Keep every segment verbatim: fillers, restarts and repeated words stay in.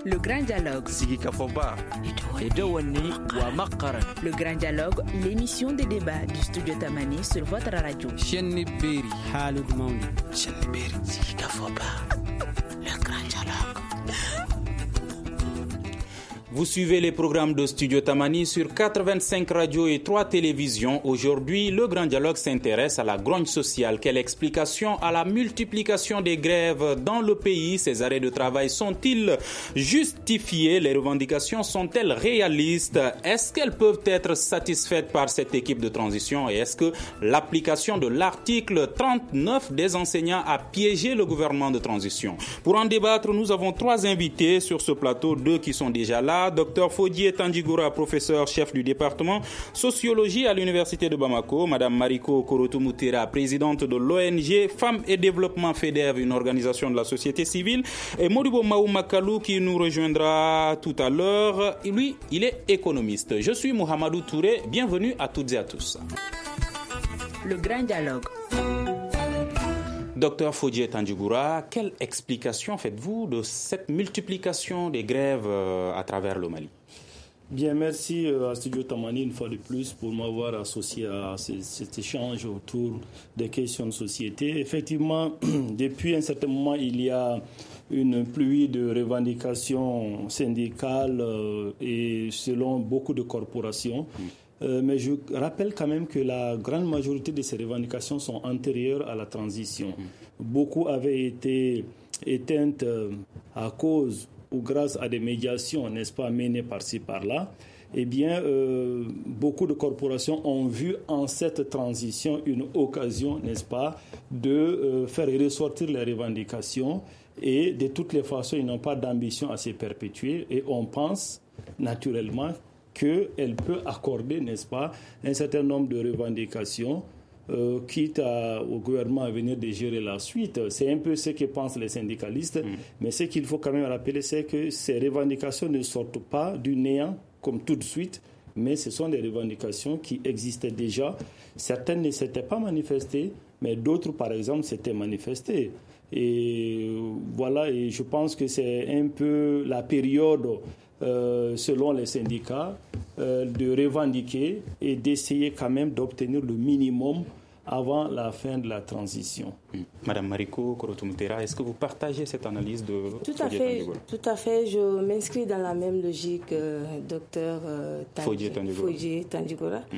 Le Grand Dialogue. Sigi Kafoba. Edouani wa Makaran. Le Grand Dialogue, l'émission de débat du studio Tamani sur votre radio. Chenni Beri. Halid Mauli. Chenni Beri. Sigi Kafoba. Le Grand Dialogue. Vous suivez les programmes de Studio Tamani sur quatre-vingt-cinq radios et trois télévisions. Aujourd'hui, le Grand Dialogue s'intéresse à la grogne sociale. Quelle explication à la multiplication des grèves dans le pays? Ces arrêts de travail sont-ils justifiés? Les revendications sont-elles réalistes? Est-ce qu'elles peuvent être satisfaites par cette équipe de transition? Et est-ce que l'application de l'article trente-neuf des enseignants a piégé le gouvernement de transition? Pour en débattre, nous avons trois invités sur ce plateau, deux qui sont déjà là. Docteur Fodje Tandjigoura, professeur chef du département sociologie à l'université de Bamako. Madame Mariko Korotou-Moutera, présidente de l'O N G Femmes et Développement FEDEV, une organisation de la société civile. Et Modibo Maou Makalou qui nous rejoindra tout à l'heure. Lui, il est économiste. Je suis Mohamedou Touré. Bienvenue à toutes et à tous. Le Grand Dialogue. Docteur Fodje Tandjigoura, quelle explication faites-vous de cette multiplication des grèves à travers le Mali? Bien, merci à Studio Tamani une fois de plus pour m'avoir associé à cet échange autour des questions de société. Effectivement, depuis un certain moment, il y a une pluie de revendications syndicales et selon beaucoup de corporations. Mmh. Euh, mais je rappelle quand même que la grande majorité de ces revendications sont antérieures à la transition. Mmh. Beaucoup avaient été éteintes euh, à cause ou grâce à des médiations, n'est-ce pas, menées par-ci, par-là. Eh bien, euh, beaucoup de corporations ont vu en cette transition une occasion, n'est-ce pas, de euh, faire ressortir les revendications. Et de toutes les façons, ils n'ont pas d'ambition à se perpétuer. Et on pense naturellement qu'elle peut accorder, n'est-ce pas, un certain nombre de revendications, euh, quitte à, au gouvernement à venir de gérer la suite. C'est un peu ce que pensent les syndicalistes, mmh. mais ce qu'il faut quand même rappeler, c'est que ces revendications ne sortent pas du néant, comme tout de suite, mais ce sont des revendications qui existaient déjà. Certaines ne s'étaient pas manifestées, mais d'autres, par exemple, s'étaient manifestées. Et voilà, et je pense que c'est un peu la période... Euh, selon les syndicats, euh, de revendiquer et d'essayer quand même d'obtenir le minimum avant la fin de la transition. Madame Mariko Korotou-Moutera, est-ce que vous partagez cette analyse de Tout à fait, tout à fait. Je m'inscris dans la même logique, euh, docteur euh, Fodje Tandjigoura. Mm.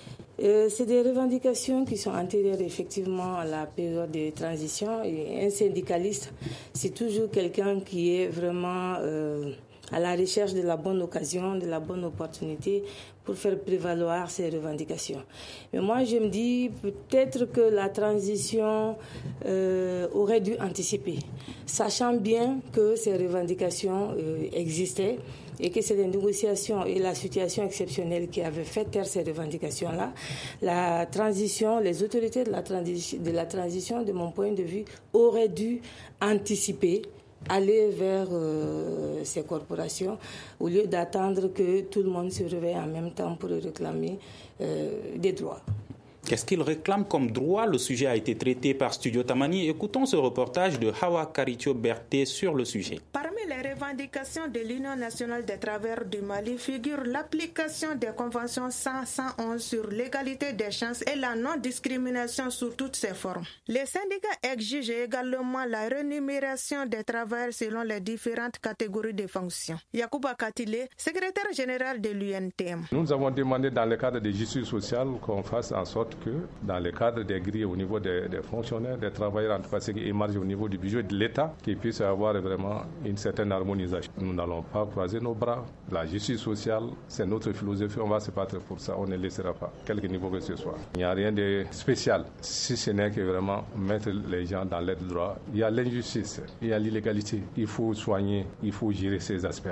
Euh, c'est des revendications qui sont antérieures effectivement à la période de transition. Et un syndicaliste, c'est toujours quelqu'un qui est vraiment... Euh, à la recherche de la bonne occasion, de la bonne opportunité pour faire prévaloir ces revendications. Mais moi, je me dis peut-être que la transition euh, aurait dû anticiper, sachant bien que ces revendications euh, existaient et que c'est les négociations et la situation exceptionnelle qui avaient fait taire ces revendications-là. La transition, les autorités de la, transi- de la transition, de mon point de vue, auraient dû anticiper aller vers euh, ces corporations au lieu d'attendre que tout le monde se réveille en même temps pour réclamer euh, des droits. Qu'est-ce qu'ils réclament comme droit? Le sujet a été traité par Studio Tamani. Écoutons ce reportage de Hawa Karitio Berté sur le sujet. Parmi les revendications de l'Union nationale des travailleurs du Mali figure l'application des conventions cent et cent onze sur l'égalité des chances et la non-discrimination sous toutes ses formes. Les syndicats exigent également la rémunération des travailleurs selon les différentes catégories de fonctions. Yacouba Katile, secrétaire général de l'U N T M. Nous avons demandé dans le cadre de justice sociale qu'on fasse en sorte que dans le cadre des grilles au niveau des, des fonctionnaires, des travailleurs, en tout cas ce qui émerge au niveau du budget de l'État, qu'ils puissent avoir vraiment une certaine harmonisation. Nous n'allons pas croiser nos bras. La justice sociale, c'est notre philosophie, on va se battre pour ça, on ne laissera pas, quelque niveau que ce soit. Il n'y a rien de spécial, si ce n'est que vraiment mettre les gens dans l'aide droit. Il y a l'injustice, il y a l'illégalité, il faut soigner, il faut gérer ces aspects-là.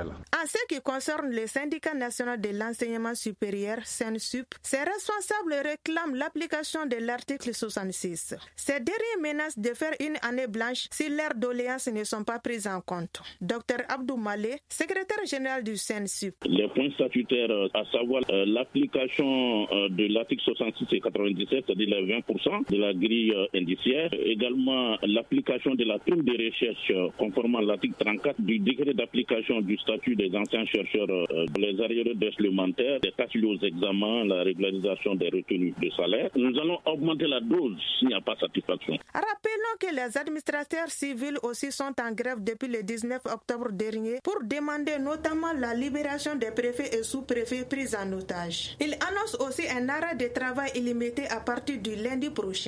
En ce qui concerne le syndicat national de l'enseignement supérieur, SENSUP, ses responsables réclament l'application de l'article soixante-six. Ces derniers menacent de faire une année blanche si leurs doléances ne sont pas prises en compte. Docteur Abdou Malé, secrétaire général du SENSUP. Les points statutaires, à savoir euh, l'application euh, de l'article soixante-six et quatre-vingt-dix-sept, c'est-à-dire les vingt pour cent de la grille euh, indiciaire, également l'application de la prime de recherche euh, conformément à l'article trente-quatre du décret d'application du statut des anciens chercheurs, euh, les arriérés d'élémentaire, des tâches liées aux examens, la régularisation des retenues de salaire. Nous allons augmenter la dose s'il n'y a pas satisfaction. Rappelons que les administrateurs civils aussi sont en grève depuis le dix-neuf octobre dernier pour demander notamment la libération des préfets et sous-préfets pris en otage. Ils annoncent aussi un arrêt de travail illimité à partir du lundi prochain.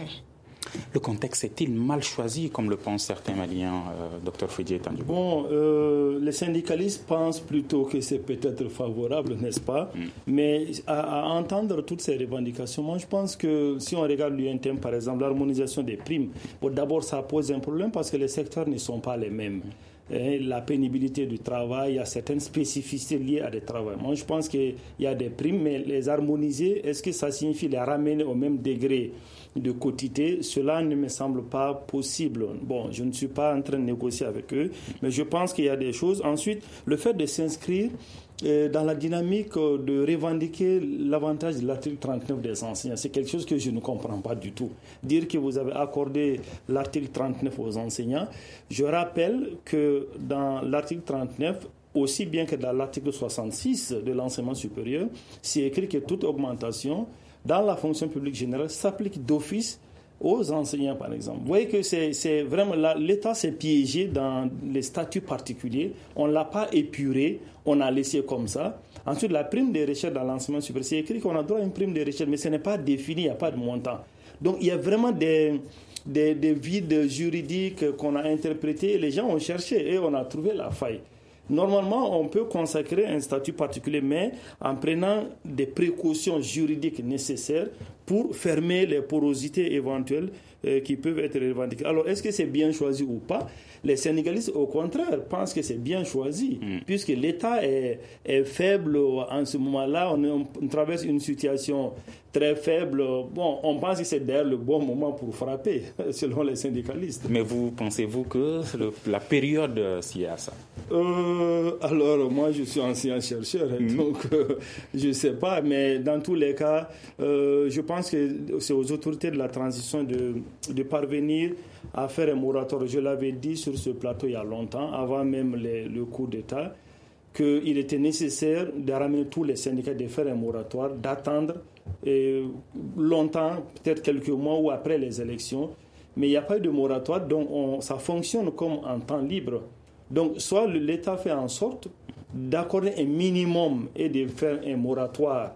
Le contexte est-il mal choisi, comme le pensent certains Maliens, euh, docteur Foudié Tandjou? Bon, euh, les syndicalistes pensent plutôt que c'est peut-être favorable, n'est-ce pas? Mm. Mais à, à entendre toutes ces revendications, moi je pense que si on regarde l'U N T M, par exemple, l'harmonisation des primes, bon, d'abord ça pose un problème parce que les secteurs ne sont pas les mêmes. Et la pénibilité du travail, il y a certaines spécificités liées à des travaux. Moi, je pense qu'il y a des primes, mais les harmoniser, est-ce que ça signifie les ramener au même degré de quotité? Cela ne me semble pas possible. Bon, je ne suis pas en train de négocier avec eux, mais je pense qu'il y a des choses. Ensuite, le fait de s'inscrire Euh, dans la dynamique euh, de revendiquer l'avantage de l'article trente-neuf des enseignants, c'est quelque chose que je ne comprends pas du tout. Dire que vous avez accordé l'article trente-neuf aux enseignants, je rappelle que dans l'article trente-neuf, aussi bien que dans l'article soixante-six de l'enseignement supérieur, c'est écrit que toute augmentation dans la fonction publique générale s'applique d'office aux enseignants, par exemple. Vous voyez que c'est, c'est vraiment là, l'État s'est piégé dans les statuts particuliers. On ne l'a pas épuré, on a laissé comme ça. Ensuite, la prime de recherche dans l'enseignement supérieur, c'est écrit qu'on a droit à une prime de recherche, mais ce n'est pas défini, il n'y a pas de montant. Donc, il y a vraiment des, des, des vides juridiques qu'on a interprétés. Et les gens ont cherché et on a trouvé la faille. Normalement, on peut consacrer un statut particulier, mais en prenant des précautions juridiques nécessaires pour fermer les porosités éventuelles euh, qui peuvent être revendiquées. Alors, est-ce que c'est bien choisi ou pas? Les syndicalistes, au contraire, pensent que c'est bien choisi, mmh. puisque l'État est, est faible en ce moment-là. On, est, on traverse une situation très faible. Bon, on pense que c'est d'ailleurs le bon moment pour frapper, selon les syndicalistes. Mais vous, pensez-vous que le, la période s'y est à ça? euh, Alors, moi, je suis ancien chercheur, mmh. donc euh, je ne sais pas. Mais dans tous les cas, euh, je pense que c'est aux autorités de la transition de, de parvenir à faire un moratoire. Je l'avais dit sur ce plateau il y a longtemps, avant même les, le coup d'État, qu'il était nécessaire de ramener tous les syndicats, de faire un moratoire, d'attendre et longtemps, peut-être quelques mois ou après les élections. Mais il n'y a pas eu de moratoire, donc on, ça fonctionne comme en temps libre. Donc soit l'État fait en sorte d'accorder un minimum et de faire un moratoire,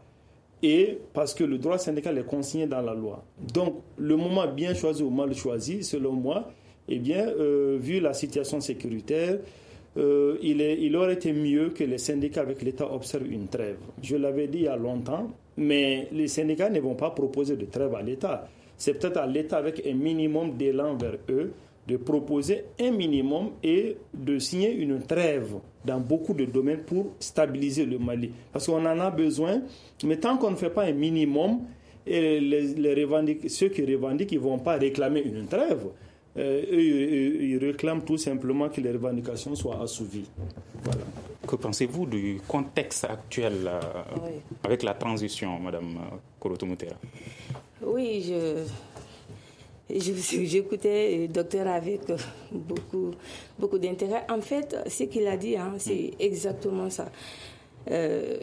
et parce que le droit syndical est consigné dans la loi. Donc, le moment bien choisi ou mal choisi, selon moi, eh bien, euh, vu la situation sécuritaire, euh, il, est, il aurait été mieux que les syndicats avec l'État observent une trêve. Je l'avais dit il y a longtemps, mais les syndicats ne vont pas proposer de trêve à l'État. C'est peut-être à l'État avec un minimum d'élan vers eux de proposer un minimum et de signer une trêve dans beaucoup de domaines pour stabiliser le Mali. Parce qu'on en a besoin, mais tant qu'on ne fait pas un minimum, et les, les revendiques, ceux qui revendiquent, ils ne vont pas réclamer une trêve. Euh, eux, eux, ils réclament tout simplement que les revendications soient assouvies. Voilà. Que pensez-vous du contexte actuel euh, oui. avec la transition, Madame Koroto Moutera? Oui, je... J'écoutais le docteur avec beaucoup, beaucoup d'intérêt. En fait, ce qu'il a dit, hein, c'est exactement ça. Euh,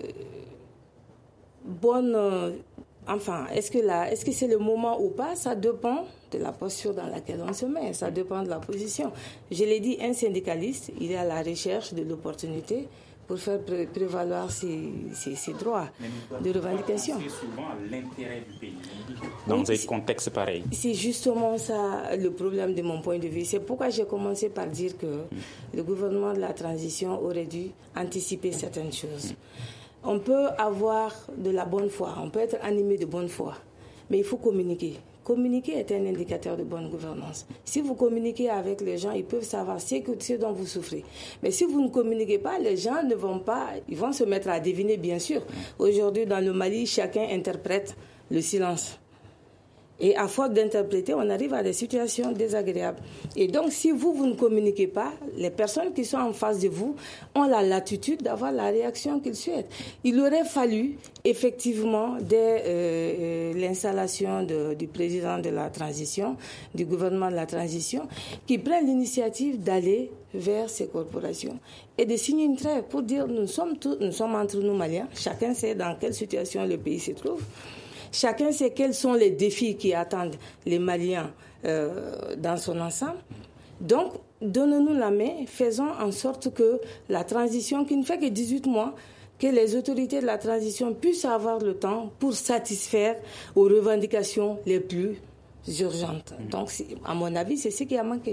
bonne, euh, enfin, est-ce que, la, est-ce que c'est le moment ou pas? Ça dépend de la posture dans laquelle on se met. Ça dépend de la position. Je l'ai dit, un syndicaliste, il est à la recherche de l'opportunité pour faire pré- prévaloir ses, ses, ses droits de revendication. C'est souvent l'intérêt du pays dans oui, un contexte pareil. C'est justement ça le problème de mon point de vue. C'est pourquoi j'ai commencé par dire que mmh. le gouvernement de la transition aurait dû anticiper certaines choses. Mmh. On peut avoir de la bonne foi, on peut être animé de bonne foi, mais il faut communiquer. communiquer est un indicateur de bonne gouvernance. Si vous communiquez avec les gens, ils peuvent savoir ce, que, ce dont vous souffrez. Mais si vous ne communiquez pas, les gens ne vont pas, ils vont se mettre à deviner, bien sûr. Aujourd'hui, dans le Mali, chacun interprète le silence. Et à force d'interpréter, on arrive à des situations désagréables. Et donc, si vous, vous ne communiquez pas, les personnes qui sont en face de vous ont la latitude d'avoir la réaction qu'ils souhaitent. Il aurait fallu, effectivement, dès euh, l'installation de, du président de la transition, du gouvernement de la transition, qu'ils prennent l'initiative d'aller vers ces corporations et de signer une trêve pour dire nous sommes tous, nous sommes entre nous Maliens, chacun sait dans quelle situation le pays se trouve. Chacun sait quels sont les défis qui attendent les Maliens euh, dans son ensemble. Donc, donnons-nous la main, faisons en sorte que la transition, qui ne fait que dix-huit mois, que les autorités de la transition puissent avoir le temps pour satisfaire aux revendications les plus urgentes. Donc, à mon avis, c'est ce qui a manqué.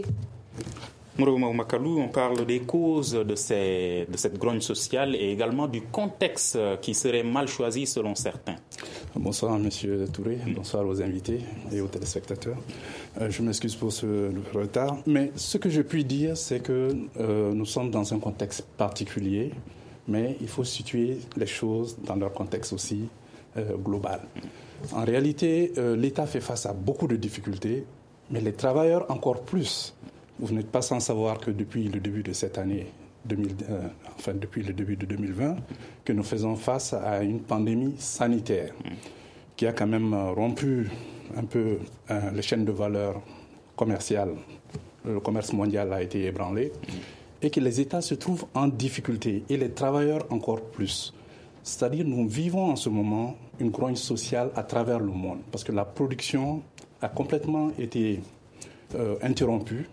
Mourou Makalou, on parle des causes de, ces, de cette grogne sociale et également du contexte qui serait mal choisi selon certains. Bonsoir Monsieur Touré, bonsoir aux invités et aux téléspectateurs. Euh, je m'excuse pour ce retard, mais ce que je puis dire, c'est que euh, nous sommes dans un contexte particulier, mais il faut situer les choses dans leur contexte aussi euh, global. En réalité, euh, l'État fait face à beaucoup de difficultés, mais les travailleurs encore plus. Vous n'êtes pas sans savoir que depuis le début de cette année, deux mille, euh, enfin depuis le début de deux mille vingt, que nous faisons face à une pandémie sanitaire qui a quand même rompu un peu euh, les chaînes de valeur commerciales. Le commerce mondial a été ébranlé et que les États se trouvent en difficulté et les travailleurs encore plus. C'est-à-dire nous vivons en ce moment une grogne sociale à travers le monde parce que la production a complètement été euh, interrompue.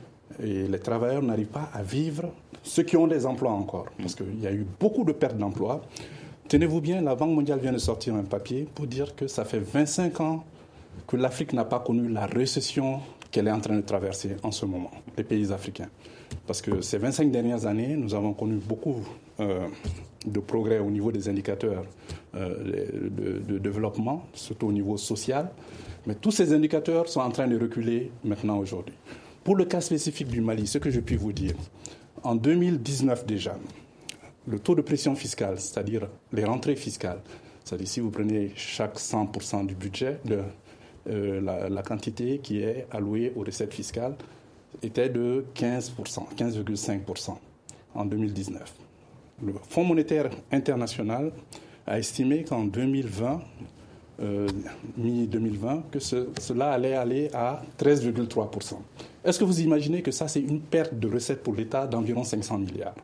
Et les travailleurs n'arrivent pas à vivre, ceux qui ont des emplois encore, parce qu'il y a eu beaucoup de pertes d'emplois. Tenez-vous bien, la Banque mondiale vient de sortir un papier pour dire que ça fait vingt-cinq ans que l'Afrique n'a pas connu la récession qu'elle est en train de traverser en ce moment, les pays africains. Parce que ces vingt-cinq dernières années, nous avons connu beaucoup euh, de progrès au niveau des indicateurs euh, de, de développement, surtout au niveau social. Mais tous ces indicateurs sont en train de reculer maintenant aujourd'hui. Pour le cas spécifique du Mali, ce que je puis vous dire, en deux mille dix-neuf déjà, le taux de pression fiscale, c'est-à-dire les rentrées fiscales, c'est-à-dire si vous prenez chaque cent pour cent du budget, de, euh, la, la quantité qui est allouée aux recettes fiscales était de quinze pour cent, quinze virgule cinq pour cent en deux mille dix-neuf. Le Fonds monétaire international a estimé qu'en deux mille vingt, Euh, mi-deux mille vingt, que ce, cela allait aller à treize virgule trois pour cent. Est-ce que vous imaginez que ça, c'est une perte de recettes pour l'État d'environ cinq cents milliards?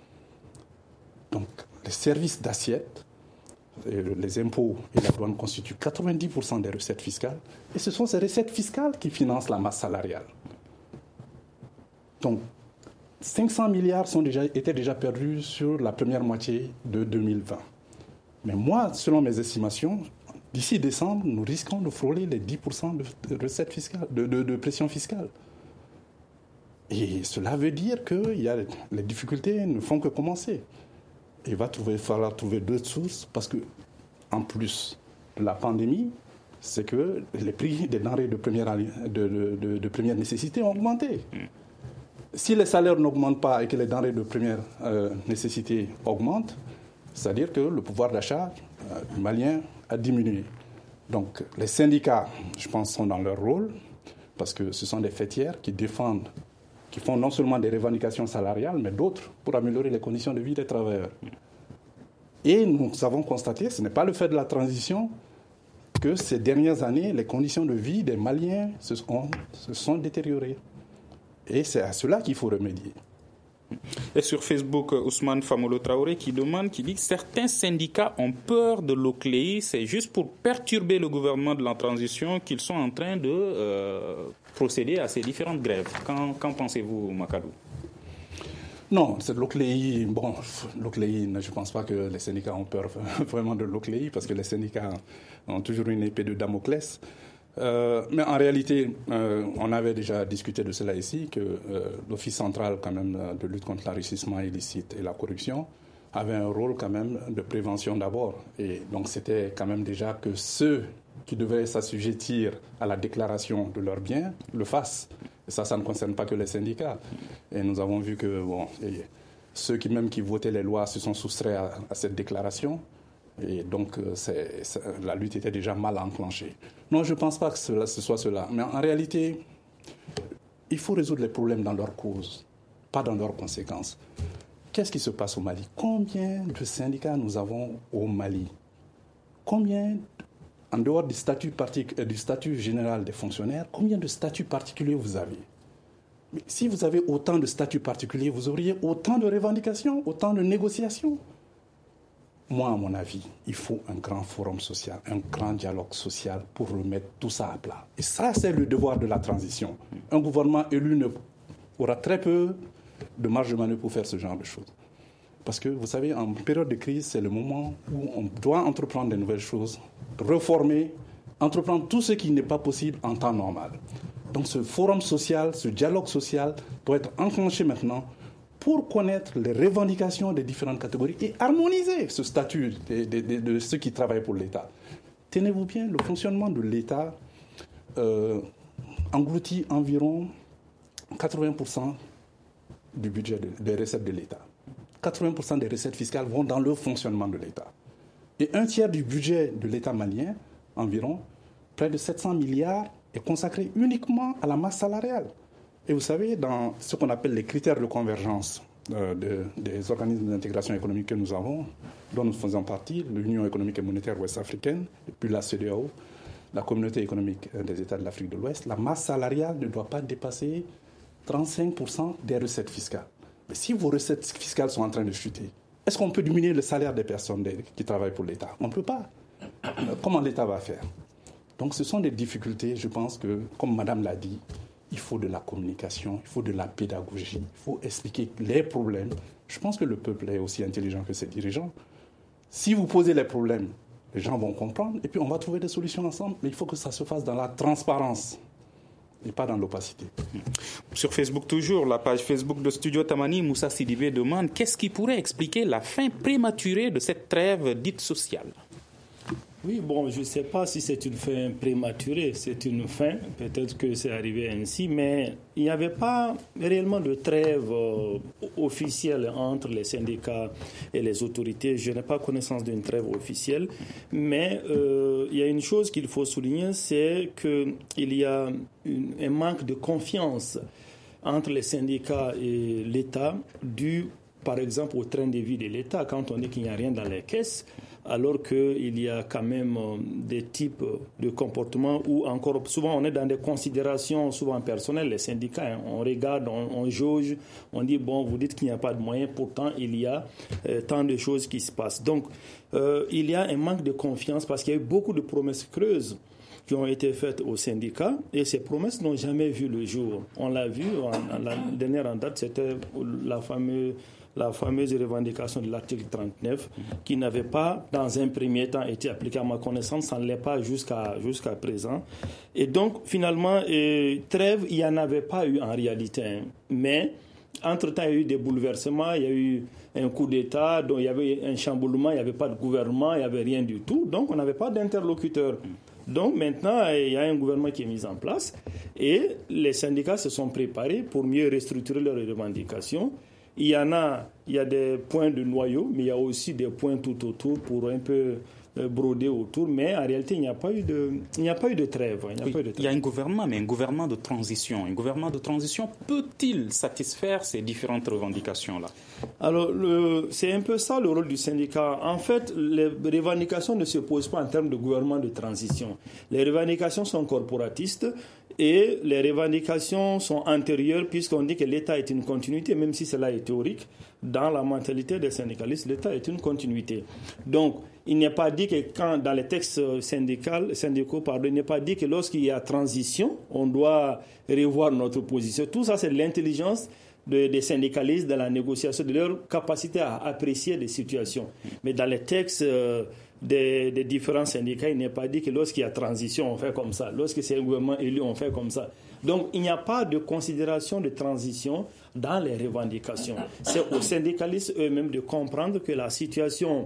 Donc, les services d'assiette, les impôts et la douane constituent quatre-vingt-dix pour cent des recettes fiscales, et ce sont ces recettes fiscales qui financent la masse salariale. Donc, cinq cents milliards sont déjà, étaient déjà perdus sur la première moitié de deux mille vingt. Mais moi, selon mes estimations, d'ici décembre, nous risquons de frôler les dix pour cent de recettes fiscales, de, de, de pression fiscale. Et cela veut dire que y a, les difficultés ne font que commencer. Il va trouver, falloir trouver d'autres sources parce que, en plus de la pandémie, c'est que les prix des denrées de première, de, de, de, de première nécessité ont augmenté. Si les salaires n'augmentent pas et que les denrées de première euh, nécessité augmentent, c'est-à-dire que le pouvoir d'achat euh, malien a diminué. Donc les syndicats, je pense, sont dans leur rôle parce que ce sont des fêtières qui défendent, qui font non seulement des revendications salariales, mais d'autres pour améliorer les conditions de vie des travailleurs. Et nous avons constaté, ce n'est pas le fait de la transition, que ces dernières années, les conditions de vie des Maliens se sont, se sont détériorées. Et c'est à cela qu'il faut remédier. Et sur Facebook, Ousmane Famolo Traoré qui demande, qui dit que certains syndicats ont peur de l'O C L E I, c'est juste pour perturber le gouvernement de la transition qu'ils sont en train de euh, procéder à ces différentes grèves. Qu'en, qu'en pensez-vous, Makalou? Non, c'est l'O C L E I. Bon, l'O C L E I, je ne pense pas que les syndicats ont peur vraiment de l'O C L E I parce que les syndicats ont toujours une épée de Damoclès. Euh, mais en réalité, euh, on avait déjà discuté de cela ici, que euh, l'Office central quand même de lutte contre l'enrichissement illicite et la corruption avait un rôle quand même de prévention d'abord. Et donc c'était quand même déjà que ceux qui devraient s'assujettir à la déclaration de leurs biens le fassent. Et ça, ça ne concerne pas que les syndicats. Et nous avons vu que bon, ceux qui même qui votaient les lois se sont soustraits à, à cette déclaration. Et donc, c'est, c'est, la lutte était déjà mal enclenchée. Non, je ne pense pas que cela, ce soit cela. Mais en réalité, il faut résoudre les problèmes dans leur cause, pas dans leurs conséquences. Qu'est-ce qui se passe au Mali? Combien de syndicats nous avons au Mali? Combien, en dehors du statut, partic- du statut général des fonctionnaires, combien de statuts particuliers vous avez? Mais si vous avez autant de statuts particuliers, vous auriez autant de revendications, autant de négociations. Moi, à mon avis, il faut un grand forum social, un grand dialogue social pour remettre tout ça à plat. Et ça, c'est le devoir de la transition. Un gouvernement élu ne, aura très peu de marge de manœuvre pour faire ce genre de choses. Parce que, vous savez, en période de crise, c'est le moment où on doit entreprendre de nouvelles choses, reformer, entreprendre tout ce qui n'est pas possible en temps normal. Donc ce forum social, ce dialogue social doit être enclenché maintenant pour connaître les revendications des différentes catégories et harmoniser ce statut de, de, de, de ceux qui travaillent pour l'État. Tenez-vous bien, le fonctionnement de l'État euh, engloutit environ quatre-vingts pour cent du budget de, des recettes de l'État. quatre-vingts pour cent des recettes fiscales vont dans le fonctionnement de l'État. Et un tiers du budget de l'État malien, environ, près de sept cents milliards, est consacré uniquement à la masse salariale. Et vous savez, dans ce qu'on appelle les critères de convergence euh, de, des organismes d'intégration économique que nous avons, dont nous faisons partie, l'Union économique et monétaire ouest-africaine, et puis la C E D A O, la Communauté économique des États de l'Afrique de l'Ouest, la masse salariale ne doit pas dépasser trente-cinq pour cent des recettes fiscales. Mais si vos recettes fiscales sont en train de chuter, est-ce qu'on peut diminuer le salaire des personnes qui travaillent pour l'État? On ne peut pas. Comment l'État va faire? Donc ce sont des difficultés, je pense que, comme Madame l'a dit, il faut de la communication, il faut de la pédagogie, il faut expliquer les problèmes. Je pense que le peuple est aussi intelligent que ses dirigeants. Si vous posez les problèmes, les gens vont comprendre et puis on va trouver des solutions ensemble. Mais il faut que ça se fasse dans la transparence et pas dans l'opacité. Sur Facebook toujours, la page Facebook de Studio Tamani, Moussa Sidibé demande qu'est-ce qui pourrait expliquer la fin prématurée de cette trêve dite sociale? Oui, bon, je ne sais pas si c'est une fin prématurée, c'est une fin, peut-être que c'est arrivé ainsi, mais il n'y avait pas réellement de trêve euh, officielle entre les syndicats et les autorités. Je n'ai pas connaissance d'une trêve officielle, mais euh, il y a une chose qu'il faut souligner, c'est qu'il y a une, un manque de confiance entre les syndicats et l'État dû, par exemple, au train de vie de l'État. Quand on dit qu'il n'y a rien dans les caisses, alors qu'il y a quand même des types de comportements où encore souvent on est dans des considérations souvent personnelles, les syndicats, hein, on regarde, on, on jauge, on dit bon, vous dites qu'il n'y a pas de moyens, pourtant il y a euh, tant de choses qui se passent. Donc euh, il y a un manque de confiance parce qu'il y a eu beaucoup de promesses creuses qui ont été faites aux syndicats et ces promesses n'ont jamais vu le jour. On l'a vu, en, en, la dernière en date, c'était la fameuse la fameuse revendication de l'article trente-neuf qui n'avait pas, dans un premier temps, été appliquée à ma connaissance, ça ne l'est pas jusqu'à, jusqu'à présent. Et donc, finalement, euh, trêve, il n'y en avait pas eu en réalité. Hein. Mais, entre-temps, il y a eu des bouleversements, il y a eu un coup d'État, donc il y avait un chamboulement, il n'y avait pas de gouvernement, il n'y avait rien du tout. Donc, on n'avait pas d'interlocuteur. Donc, maintenant, il y a un gouvernement qui est mis en place et les syndicats se sont préparés pour mieux restructurer leurs revendications. Il y en a, il y a des points de noyau, mais il y a aussi des points tout autour pour un peu broder autour. Mais en réalité, il n'y a pas eu de, il n'y a pas eu de trêve. Il n'y a, oui, pas eu de trêve. Il y a un gouvernement, mais un gouvernement de transition. Un gouvernement de transition peut-il satisfaire ces différentes revendications-là? Alors, le, c'est un peu ça le rôle du syndicat. En fait, les revendications ne se posent pas en termes de gouvernement de transition. Les revendications sont corporatistes. Et les revendications sont antérieures puisqu'on dit que l'État est une continuité, même si cela est théorique. Dans la mentalité des syndicalistes, l'État est une continuité. Donc, il n'est pas dit que quand, dans les textes syndicaux, syndicaux pardon, il n'est pas dit que lorsqu'il y a transition, on doit revoir notre position. Tout ça, c'est l'intelligence de, des syndicalistes dans la négociation, de leur capacité à apprécier les situations. Mais dans les textes euh, des, des différents syndicats, il n'est pas dit que lorsqu'il y a transition, on fait comme ça. Lorsque c'est un gouvernement élu, on fait comme ça. Donc, il n'y a pas de considération de transition dans les revendications. C'est aux syndicalistes eux-mêmes de comprendre que la situation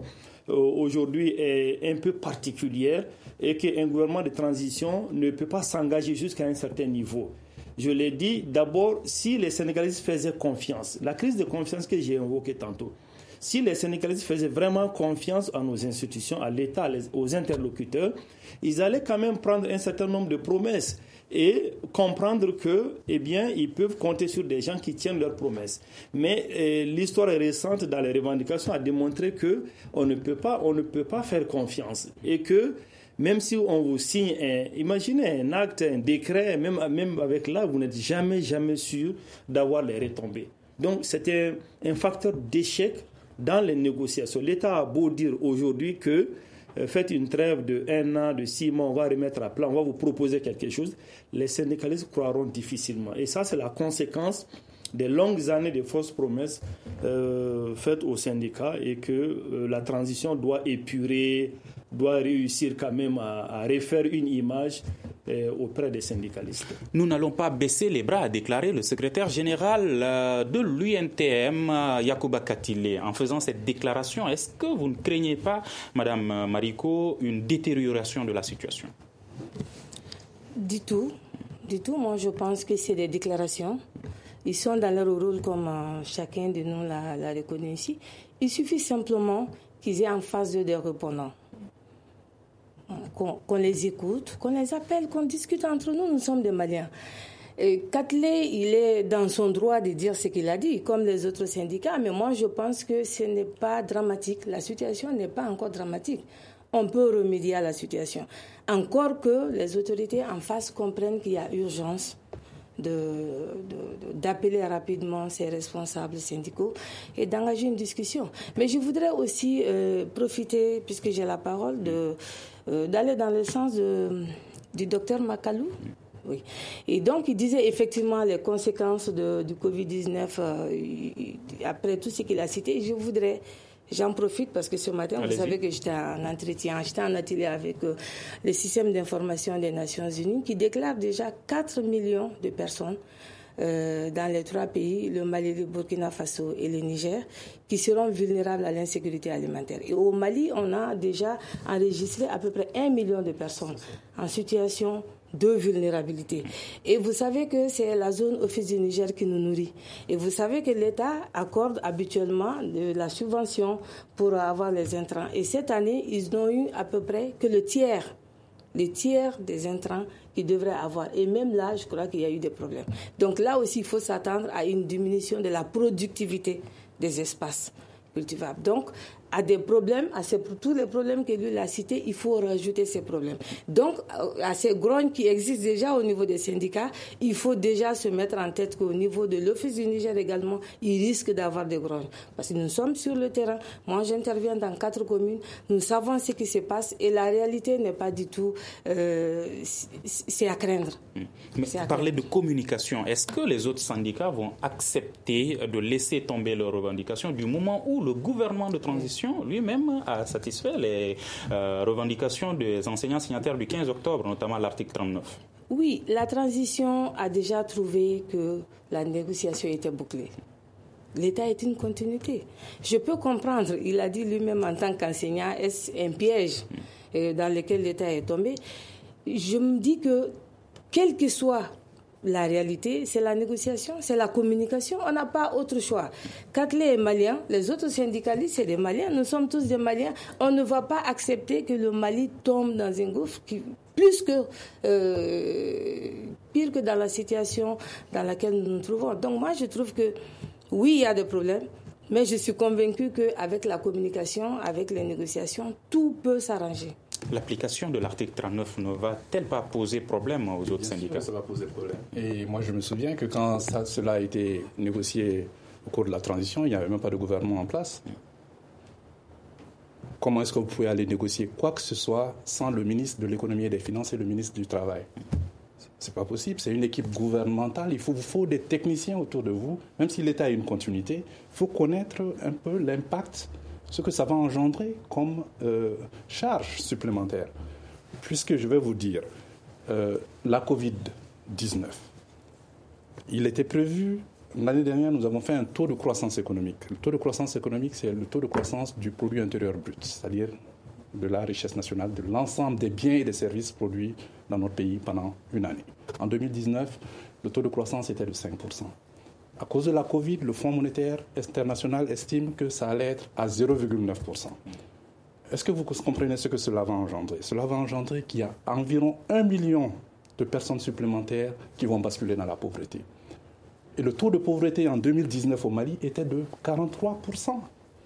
euh, aujourd'hui est un peu particulière et qu'un gouvernement de transition ne peut pas s'engager jusqu'à un certain niveau. Je l'ai dit, d'abord, si les syndicalistes faisaient confiance, la crise de confiance que j'ai évoquée tantôt, si les syndicalistes faisaient vraiment confiance à nos institutions, à l'État, aux interlocuteurs, ils allaient quand même prendre un certain nombre de promesses et comprendre que, eh bien, ils peuvent compter sur des gens qui tiennent leurs promesses. Mais eh, l'histoire récente dans les revendications a démontré que on ne peut pas, on ne peut pas faire confiance et que même si on vous signe, un, imaginez un acte, un décret, même, même avec là, vous n'êtes jamais, jamais sûr d'avoir les retombées. Donc, c'était un, un facteur d'échec dans les négociations. L'État a beau dire aujourd'hui que euh, faites une trêve de un an, de six mois, on va remettre à plat, on va vous proposer quelque chose. Les syndicalistes croiront difficilement. Et ça, c'est la conséquence des longues années de fausses promesses euh, faites aux syndicats et que euh, la transition doit épurer, doit réussir quand même à, à refaire une image euh, auprès des syndicalistes. Nous n'allons pas baisser les bras, a déclaré le secrétaire général euh, de l'U N T M, euh, Yacouba Katile. En faisant cette déclaration, est-ce que vous ne craignez pas, Madame Mariko, une détérioration de la situation? Du tout. Du tout. Moi, je pense que c'est des déclarations. Ils sont dans leur rôle comme euh, chacun de nous l'a, l'a reconnu ici. Il suffit simplement qu'ils aient en face d'eux des répondants. Qu'on, qu'on les écoute, qu'on les appelle, qu'on discute entre nous. Nous sommes des Maliens. Katile, il est dans son droit de dire ce qu'il a dit, comme les autres syndicats. Mais moi, je pense que ce n'est pas dramatique. La situation n'est pas encore dramatique. On peut remédier à la situation. Encore que les autorités en face comprennent qu'il y a urgence De, de, d'appeler rapidement ces responsables syndicaux et d'engager une discussion. Mais je voudrais aussi euh, profiter, puisque j'ai la parole, de, euh, d'aller dans le sens de, du docteur Makalou. Oui. Et donc, il disait effectivement les conséquences de, du covid dix-neuf euh, après tout ce qu'il a cité. Je voudrais... J'en profite parce que ce matin, Allez-y. Vous savez que j'étais en entretien, j'étais en atelier avec euh, le système d'information des Nations Unies qui déclare déjà quatre millions de personnes euh, dans les trois pays, le Mali, le Burkina Faso et le Niger, qui seront vulnérables à l'insécurité alimentaire. Et au Mali, on a déjà enregistré à peu près un million de personnes en situation de vulnérabilité. Et vous savez que c'est la zone office du Niger qui nous nourrit. Et vous savez que l'État accorde habituellement de la subvention pour avoir les intrants. Et cette année, ils n'ont eu à peu près que le tiers, le tiers des intrants qu'ils devraient avoir. Et même là, je crois qu'il y a eu des problèmes. Donc là aussi, il faut s'attendre à une diminution de la productivité des espaces cultivables. Donc, à des problèmes, à ces, tous les problèmes que lui a cités, il faut rajouter ces problèmes. Donc, à ces grognes qui existent déjà au niveau des syndicats, il faut déjà se mettre en tête qu'au niveau de l'Office du Niger également, il risque d'avoir des grognes. Parce que nous sommes sur le terrain. Moi, j'interviens dans quatre communes. Nous savons ce qui se passe et la réalité n'est pas du tout... Euh, c'est à craindre. Mais c'est à parler craindre. De communication, est-ce que les autres syndicats vont accepter de laisser tomber leurs revendications du moment où le gouvernement de transition lui-même a satisfait les euh, revendications des enseignants signataires du quinze octobre, notamment l'article trente-neuf? Oui, la transition a déjà trouvé que la négociation était bouclée. L'État est une continuité. Je peux comprendre, il a dit lui-même en tant qu'enseignant, est-ce un piège euh, dans lequel l'État est tombé? Je me dis que, quel que soit la réalité, c'est la négociation, c'est la communication. On n'a pas autre choix. Katile est malien, les autres syndicalistes, c'est des Maliens. Nous sommes tous des Maliens. On ne va pas accepter que le Mali tombe dans un gouffre qui, plus que, euh, pire que dans la situation dans laquelle nous nous trouvons. Donc moi, je trouve que, oui, il y a des problèmes, mais je suis convaincue qu'avec la communication, avec les négociations, tout peut s'arranger. L'application de l'article trente-neuf ne va-t-elle pas poser problème aux autres Bien syndicats? sûr, ça va poser problème. Et moi, je me souviens que quand ça, cela a été négocié au cours de la transition, il n'y avait même pas de gouvernement en place. Comment est-ce que vous pouvez aller négocier quoi que ce soit sans le ministre de l'économie et des finances et le ministre du travail? C'est pas possible, c'est une équipe gouvernementale, il faut, vous faut des techniciens autour de vous, même si l'État a une continuité, il faut connaître un peu l'impact, ce que ça va engendrer comme euh, charge supplémentaire. Puisque je vais vous dire, euh, la covid dix-neuf, il était prévu l'année dernière, nous avons fait un taux de croissance économique. Le taux de croissance économique, c'est le taux de croissance du produit intérieur brut, c'est-à-dire de la richesse nationale, de l'ensemble des biens et des services produits dans notre pays pendant une année. En deux mille dix-neuf, le taux de croissance était de cinq pour cent. À cause de la Covid, le Fonds monétaire international estime que ça allait être à zéro virgule neuf pour cent. Est-ce que vous comprenez ce que cela va engendrer? Cela va engendrer qu'il y a environ un million de personnes supplémentaires qui vont basculer dans la pauvreté. Et le taux de pauvreté en deux mille dix-neuf au Mali était de quarante-trois pour cent.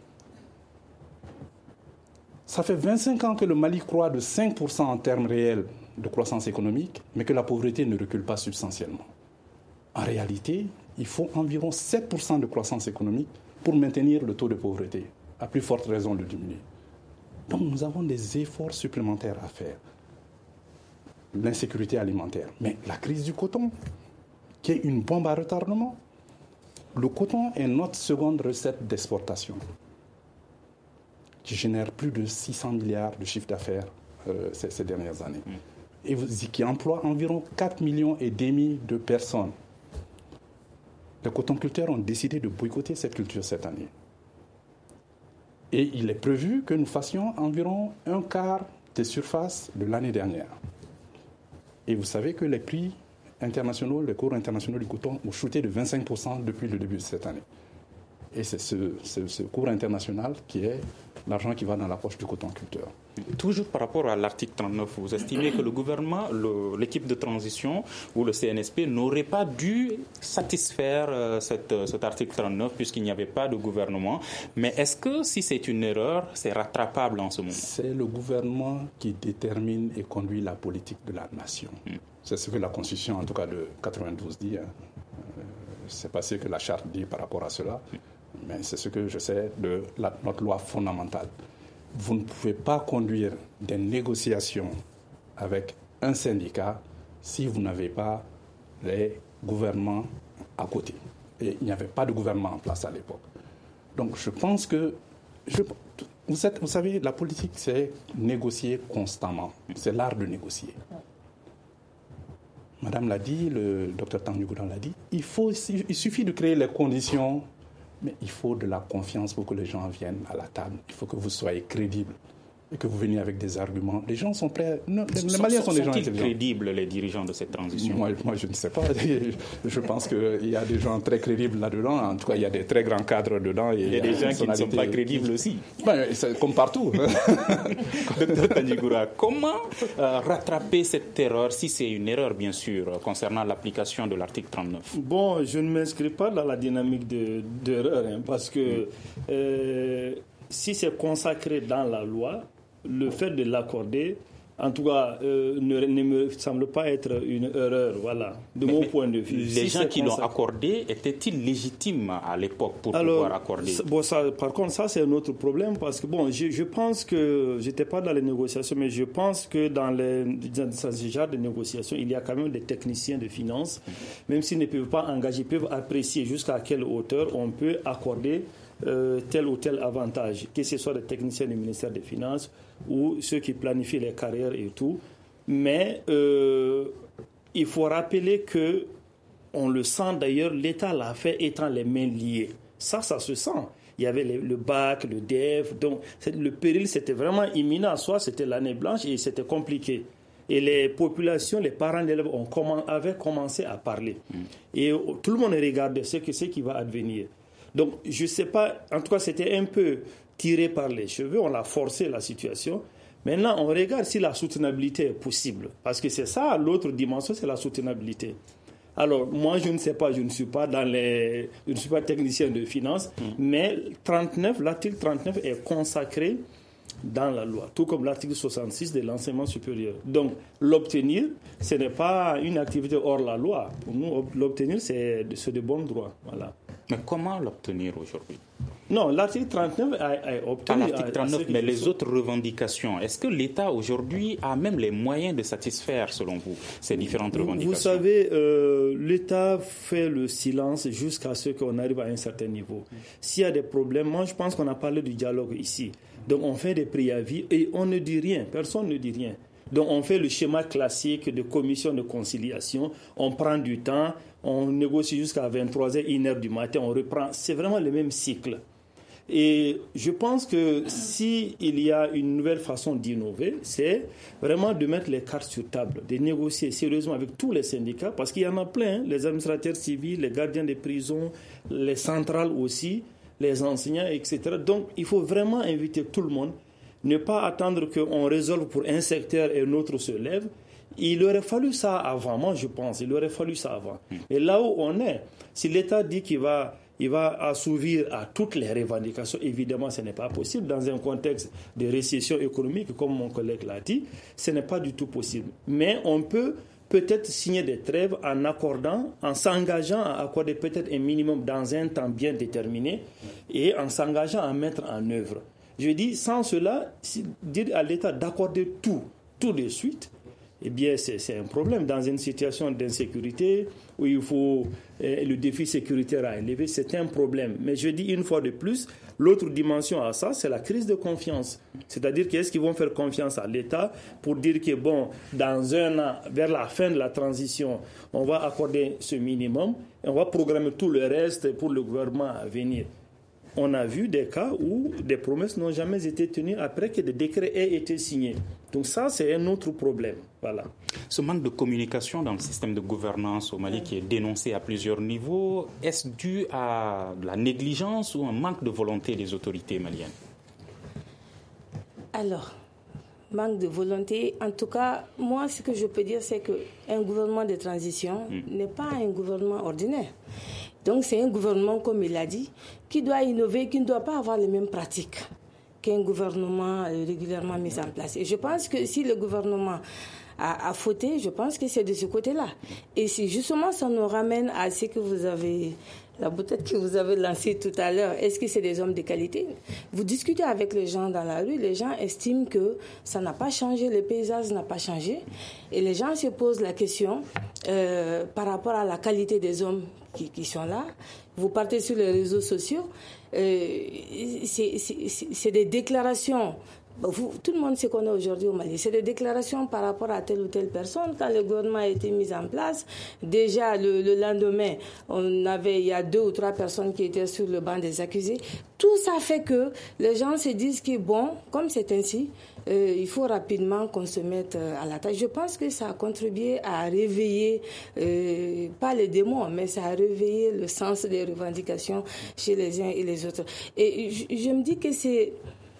Ça fait vingt-cinq ans que le Mali croît de cinq pour cent en termes réels de croissance économique, mais que la pauvreté ne recule pas substantiellement. En réalité, il faut environ sept pour cent de croissance économique pour maintenir le taux de pauvreté, à plus forte raison de diminuer. Donc nous avons des efforts supplémentaires à faire. L'insécurité alimentaire, mais la crise du coton, qui est une bombe à retardement. Le coton est notre seconde recette d'exportation, qui génère plus de six cents milliards de chiffre d'affaires euh, ces, ces dernières années, mmh. et qui emploie environ quatre millions et demi de personnes. Les cotonculteurs ont décidé de boycotter cette culture cette année. Et il est prévu que nous fassions environ un quart des surfaces de l'année dernière. Et vous savez que les prix internationaux, les cours internationaux du coton ont chuté de vingt-cinq pour cent depuis le début de cette année. Et c'est ce, ce, ce cours international qui est l'argent qui va dans la poche du cotonculteur. Toujours par rapport à l'article trente-neuf, vous estimez que le gouvernement, le, l'équipe de transition ou le C N S P n'aurait pas dû satisfaire euh, cette, cet article trente-neuf puisqu'il n'y avait pas de gouvernement. Mais est-ce que si c'est une erreur, c'est rattrapable en ce moment? C'est le gouvernement qui détermine et conduit la politique de la nation. Hmm. C'est ce que la Constitution, en tout cas de quatre-vingt-douze, dit. Hein. Euh, c'est pas ce que la Charte dit par rapport à cela, mais c'est ce que je sais de la, notre loi fondamentale. Vous ne pouvez pas conduire des négociations avec un syndicat si vous n'avez pas les gouvernements à côté. Et il n'y avait pas de gouvernement en place à l'époque. Donc je pense que, je, vous, êtes, vous savez, la politique, c'est négocier constamment. C'est l'art de négocier. Madame l'a dit, le docteur Tanguy-Goudan l'a dit, il, faut, il suffit de créer les conditions, mais il faut de la confiance pour que les gens viennent à la table. Il faut que vous soyez crédible et que vous veniez avec des arguments. Les gens sont prêts. Non, les sont, Maliens sont des gens intelligents. Sont-ils crédibles, les dirigeants de cette transition? Moi, moi je ne sais pas. Je pense qu'il y a des gens très crédibles là-dedans. En tout cas, il y a des très grands cadres dedans. Et il y a des gens qui ne sont pas crédibles qui... aussi. Ben, c'est comme partout. Docteur Tanguy-Goudan, comment euh, rattraper cette erreur, si c'est une erreur, bien sûr, concernant l'application de l'article trente-neuf? Bon, je ne m'inscris pas dans la dynamique de, d'erreur, hein, parce que euh, si c'est consacré dans la loi, le fait de l'accorder, en tout cas, euh, ne, ne me semble pas être une erreur, voilà, de mais, mon mais point de vue. Les si gens qui l'ont accordé, étaient-ils légitimes à l'époque pour Alors, pouvoir accorder? Bon, ça, par contre, ça, c'est un autre problème, parce que, bon, je, je pense que, je n'étais pas dans les négociations, mais je pense que dans, les, dans ce genre de négociations, il y a quand même des techniciens de finances, même s'ils ne peuvent pas engager, ils peuvent apprécier jusqu'à quelle hauteur on peut accorder euh, tel ou tel avantage, que ce soit des techniciens du ministère des Finances, ou ceux qui planifient les carrières et tout. Mais euh, il faut rappeler que, on le sent d'ailleurs, l'État l'a fait étant les mains liées. Ça, ça se sent. Il y avait le, le bac, le D F, donc le péril, c'était vraiment imminent. Soit c'était l'année blanche et c'était compliqué. Et les populations, les parents d'élèves ont comment, avaient commencé à parler. Mmh. Et tout le monde regardait ce, que, ce qui va advenir. Donc, je ne sais pas, en tout cas, c'était un peu tiré par les cheveux, on a forcé la situation. Maintenant, on regarde si la soutenabilité est possible. Parce que c'est ça, l'autre dimension, c'est la soutenabilité. Alors, moi, je ne sais pas, je ne suis pas dans les, je ne suis pas technicien de finance, mmh. mais trente-neuf, l'article trente-neuf est consacré dans la loi, tout comme l'article soixante-six de l'enseignement supérieur. Donc, l'obtenir, ce n'est pas une activité hors la loi. Pour nous, l'obtenir, c'est, c'est de bon droit. Voilà. Mais comment l'obtenir aujourd'hui? Non, l'article trente-neuf a, a obtenu... Pas l'article trente-neuf, mais les autres revendications. Est-ce que l'État, aujourd'hui, a même les moyens de satisfaire, selon vous, ces différentes vous, revendications? Vous savez, euh, l'État fait le silence jusqu'à ce qu'on arrive à un certain niveau. S'il y a des problèmes, moi, je pense qu'on a parlé du dialogue ici. Donc, on fait des préavis et on ne dit rien. Personne ne dit rien. Donc on fait le schéma classique de commission de conciliation, on prend du temps, on négocie jusqu'à vingt-trois heures, une heure du matin, on reprend. C'est vraiment le même cycle. Et je pense que s'il y a une nouvelle façon d'innover, c'est vraiment de mettre les cartes sur table, de négocier sérieusement avec tous les syndicats, parce qu'il y en a plein, hein, les administrateurs civils, les gardiens des prisons, les centrales aussi, les enseignants, et cetera. Donc il faut vraiment inviter tout le monde, ne pas attendre qu'on résolve pour un secteur et un autre se lève. Il aurait fallu ça avant, moi je pense, il aurait fallu ça avant. Et là où on est, si l'État dit qu'il va... il va assouvir à toutes les revendications. Évidemment, ce n'est pas possible. Dans un contexte de récession économique, comme mon collègue l'a dit, ce n'est pas du tout possible. Mais on peut peut-être signer des trêves en accordant, en s'engageant à accorder peut-être un minimum dans un temps bien déterminé et en s'engageant à mettre en œuvre. Je dis, sans cela, dire à l'État d'accorder tout, tout de suite, eh bien, c'est, c'est un problème. Dans une situation d'insécurité où il faut, eh, le défi sécuritaire à élever, c'est un problème. Mais je dis une fois de plus, l'autre dimension à ça, c'est la crise de confiance. C'est-à-dire qu'est-ce qu'ils vont faire confiance à l'État pour dire que, bon, dans un an, vers la fin de la transition, on va accorder ce minimum et on va programmer tout le reste pour le gouvernement à venir. On a vu des cas où des promesses n'ont jamais été tenues après que des décrets aient été signés. Donc ça, c'est un autre problème. Voilà. Ce manque de communication dans le système de gouvernance au Mali oui. qui est dénoncé à plusieurs niveaux, est-ce dû à de la négligence ou un manque de volonté des autorités maliennes? Alors, manque de volonté. En tout cas, moi, ce que je peux dire, c'est qu'un gouvernement de transition mmh. n'est pas un gouvernement ordinaire. Donc, c'est un gouvernement, comme il l'a dit, qui doit innover, qui ne doit pas avoir les mêmes pratiques qu'un gouvernement régulièrement mis en place. Et je pense que si le gouvernement a, a fauté, je pense que c'est de ce côté-là. Et si justement ça nous ramène à ce que vous avez, la boutette que vous avez lancée tout à l'heure, est-ce que c'est des hommes de qualité? Vous discutez avec les gens dans la rue, les gens estiment que ça n'a pas changé, le paysage n'a pas changé. Et les gens se posent la question euh, par rapport à la qualité des hommes qui, qui sont là. Vous partez sur les réseaux sociaux, euh, c'est, c'est, c'est des déclarations. Vous, tout le monde sait qu'on est aujourd'hui au Mali. C'est des déclarations par rapport à telle ou telle personne. Quand le gouvernement a été mis en place, déjà le, le lendemain, on avait, il y a deux ou trois personnes qui étaient sur le banc des accusés. Tout ça fait que les gens se disent que bon, comme c'est ainsi, euh, il faut rapidement qu'on se mette à la tâche. Je pense que ça a contribué à réveiller, euh, pas les démons, mais ça a réveillé le sens des revendications chez les uns et les autres. Et je, je me dis que c'est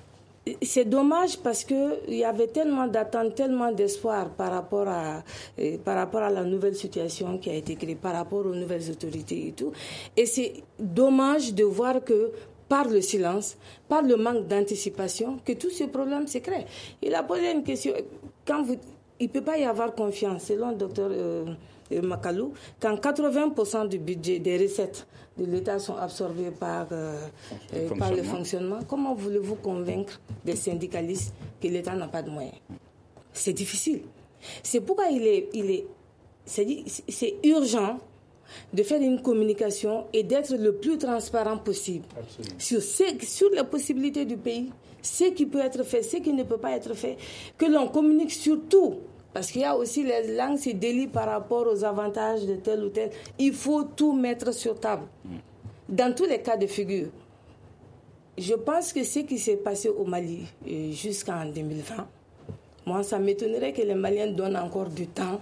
C'est dommage parce qu'il y avait tellement d'attentes, tellement d'espoir par rapport à, eh, par rapport à la nouvelle situation qui a été créée, par rapport aux nouvelles autorités et tout. Et c'est dommage de voir que par le silence, par le manque d'anticipation, que tous ces problèmes se créent. Il a posé une question. Quand vous, il ne peut pas y avoir confiance, selon le docteur euh, Makalou, quand quatre-vingts pour cent du budget, des recettes de l'État sont absorbées par, euh, euh, par le fonctionnement. Comment voulez-vous convaincre des syndicalistes que l'État n'a pas de moyens? C'est difficile. C'est pourquoi il est, il est, c'est, c'est urgent de faire une communication et d'être le plus transparent possible sur, ces, sur les possibilités du pays, ce qui peut être fait, ce qui ne peut pas être fait, que l'on communique sur tout. Parce qu'il y a aussi les langues se délient par rapport aux avantages de tel ou tel. Il faut tout mettre sur table. Dans tous les cas de figure, je pense que ce qui s'est passé au Mali jusqu'en deux mille vingt, moi, ça m'étonnerait que les Maliens donnent encore du temps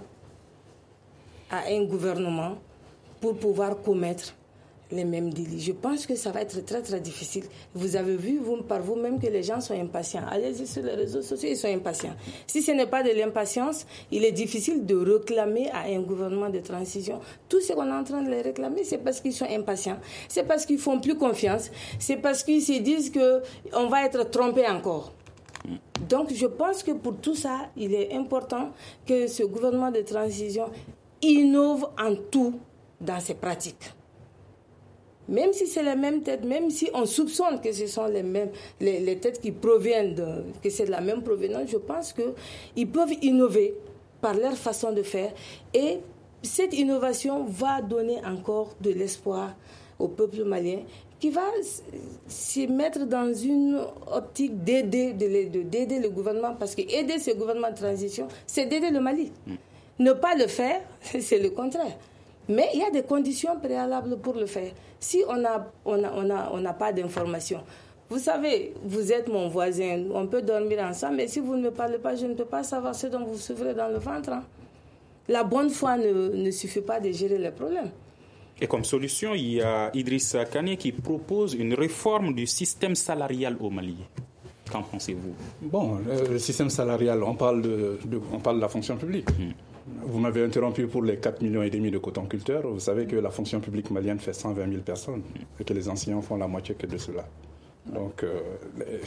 à un gouvernement pour pouvoir commettre les mêmes délits. Je pense que ça va être très, très difficile. Vous avez vu vous, par vous-même que les gens sont impatients. Allez-y sur les réseaux sociaux, ils sont impatients. Si ce n'est pas de l'impatience, il est difficile de réclamer à un gouvernement de transition. Tout ce qu'on est en train de les réclamer, c'est parce qu'ils sont impatients. C'est parce qu'ils ne font plus confiance. C'est parce qu'ils se disent qu'on va être trompé encore. Donc, je pense que pour tout ça, il est important que ce gouvernement de transition innove en tout dans ses pratiques. Même si c'est les mêmes têtes, même si on soupçonne que ce sont les mêmes, les, les têtes qui proviennent, de, que c'est de la même provenance, je pense qu'ils peuvent innover par leur façon de faire. Et cette innovation va donner encore de l'espoir au peuple malien qui va se mettre dans une optique d'aider, de, d'aider le gouvernement, parce que aider ce gouvernement de transition, c'est d'aider le Mali. Mm. Ne pas le faire, c'est le contraire. Mais il y a des conditions préalables pour le faire. Si on n'a on a, on a, on a pas d'informations, vous savez, vous êtes mon voisin, on peut dormir ensemble, mais si vous ne me parlez pas, je ne peux pas savoir ce dont vous souffrez dans le ventre. Hein. La bonne foi ne, ne suffit pas de gérer les problèmes. Et comme solution, il y a Idrissa Kane qui propose une réforme du système salarial au Mali. Qu'en pensez-vous? Bon, le système salarial, on parle de, de, on parle de la fonction publique. Mmh. Vous m'avez interrompu pour les quatre millions et demi de cotonculteurs. Vous savez que la fonction publique malienne fait cent vingt mille personnes et que les enseignants font la moitié que de cela. Donc, euh, les,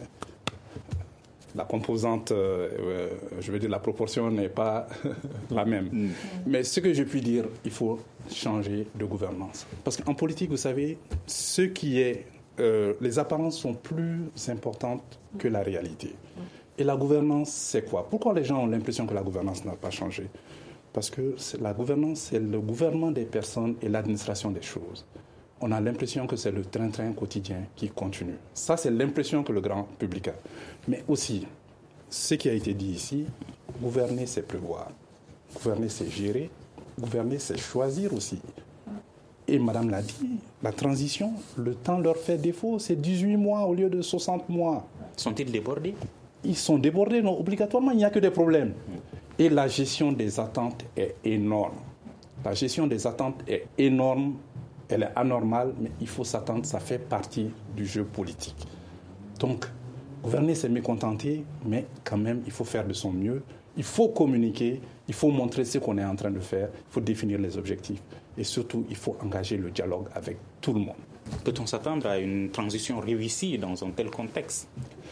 la composante, euh, je veux dire, la proportion n'est pas la même. Mm. Mais ce que je puis dire, il faut changer de gouvernance. Parce qu'en politique, vous savez, ce qui est, euh, les apparences sont plus importantes que la réalité. Et la gouvernance, c'est quoi? Pourquoi les gens ont l'impression que la gouvernance n'a pas changé? Parce que la gouvernance, c'est le gouvernement des personnes et l'administration des choses. On a l'impression que c'est le train-train quotidien qui continue. Ça, c'est l'impression que le grand public a. Mais aussi, ce qui a été dit ici, gouverner, c'est prévoir. Gouverner, c'est gérer. Gouverner, c'est choisir aussi. Et Madame l'a dit, la transition, le temps leur fait défaut. C'est dix-huit mois au lieu de soixante mois. Sont-ils débordés? Ils sont débordés, non, obligatoirement, il n'y a que des problèmes. Et la gestion des attentes est énorme. La gestion des attentes est énorme. Elle est anormale, mais il faut s'attendre, ça fait partie du jeu politique. Donc, gouverner, c'est mécontenter, mais quand même, il faut faire de son mieux. Il faut communiquer, il faut montrer ce qu'on est en train de faire, il faut définir les objectifs. Et surtout, il faut engager le dialogue avec tout le monde. Peut-on s'attendre à une transition réussie dans un tel contexte?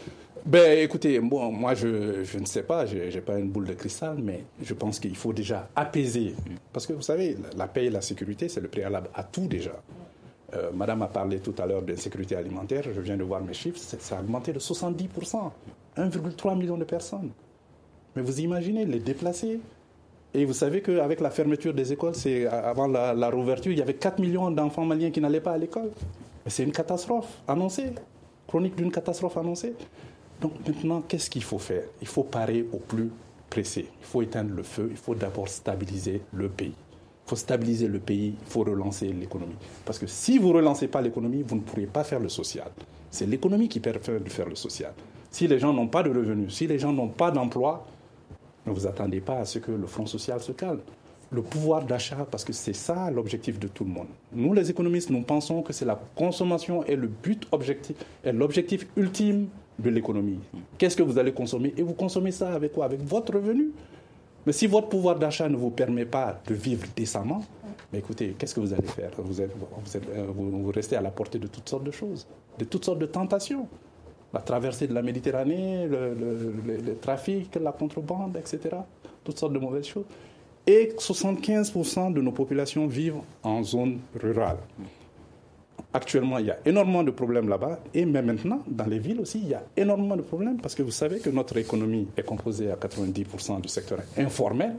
Ben, écoutez, bon, moi, je, je ne sais pas, je n'ai pas une boule de cristal, mais je pense qu'il faut déjà apaiser. Parce que vous savez, la paix et la sécurité, c'est le préalable à tout déjà. Euh, Madame a parlé tout à l'heure d'insécurité alimentaire, je viens de voir mes chiffres, ça a augmenté de soixante-dix pour cent, un virgule trois million de personnes. Mais vous imaginez, les déplacés. Et vous savez qu'avec la fermeture des écoles, c'est, avant la, la réouverture, il y avait quatre millions d'enfants maliens qui n'allaient pas à l'école. Mais c'est une catastrophe annoncée, chronique d'une catastrophe annoncée. Donc maintenant, qu'est-ce qu'il faut faire? Il faut parer au plus pressé. Il faut éteindre le feu. Il faut d'abord stabiliser le pays. Il faut stabiliser le pays. Il faut relancer l'économie. Parce que si vous ne relancez pas l'économie, vous ne pourrez pas faire le social. C'est l'économie qui permet de faire le social. Si les gens n'ont pas de revenus, si les gens n'ont pas d'emploi, ne vous attendez pas à ce que le front social se calme. Le pouvoir d'achat, parce que c'est ça l'objectif de tout le monde. Nous, les économistes, nous pensons que c'est la consommation et le but objectif, et l'objectif ultime de l'économie. Qu'est-ce que vous allez consommer? Et vous consommez ça avec quoi? Avec votre revenu. Mais si votre pouvoir d'achat ne vous permet pas de vivre décemment, mais écoutez, qu'est-ce que vous allez faire? Vous, êtes, vous, êtes, vous, vous restez à la portée de toutes sortes de choses, de toutes sortes de tentations. La traversée de la Méditerranée, le, le, le, le trafic, la contrebande, et cetera. Toutes sortes de mauvaises choses. Et soixante-quinze pour cent de nos populations vivent en zone rurale. Actuellement, il y a énormément de problèmes là-bas. Et même maintenant, dans les villes aussi, il y a énormément de problèmes. Parce que vous savez que notre économie est composée à quatre-vingt-dix pour cent du secteur informel.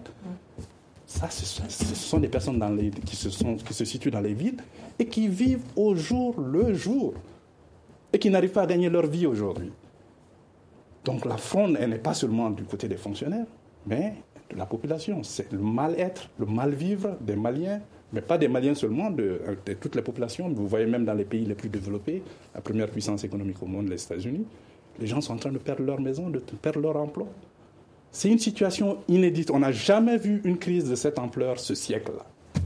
Ça, ce sont, ce sont des personnes dans les, qui, se sont, qui se situent dans les villes et qui vivent au jour le jour. Et qui n'arrivent pas à gagner leur vie aujourd'hui. Donc la fronde, elle n'est pas seulement du côté des fonctionnaires, mais de la population. C'est le mal-être, le mal-vivre des Maliens, mais pas des Maliens seulement, de, de toute la population. Vous voyez même dans les pays les plus développés, la première puissance économique au monde, les États-Unis, les gens sont en train de perdre leur maison, de perdre leur emploi. C'est une situation inédite. On n'a jamais vu une crise de cette ampleur ce siècle-là.